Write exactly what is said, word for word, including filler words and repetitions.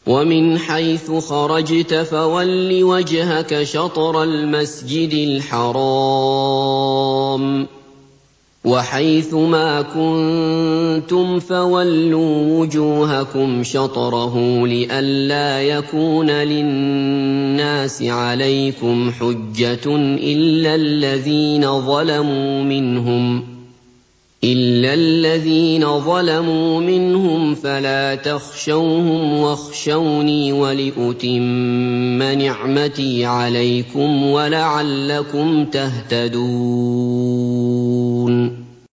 وَمِنْ حَيْثُ خَرَجْتَ فَوَلِّ وَجْهَكَ شَطْرَ الْمَسْجِدِ الْحَرَامِ ۚ وَحَيْثُ مَا كُنتُمْ فَوَلُّوا وُجُوهَكُمْ شَطْرَهُ لِئَلَّا يَكُونَ لِلنَّاسِ عَلَيْكُمْ حُجَّةٌ إِلَّا الَّذِينَ ظَلَمُوا مِنْهُمْ إِلَّا الَّذِينَ ظَلَمُوا مِنْهُمْ فَلَا تَخْشَوْهُمْ وَاخْشَوْنِي وَلِأُتِمَّ نِعْمَتِي عَلَيْكُمْ وَلَعَلَّكُمْ تَهْتَدُونَ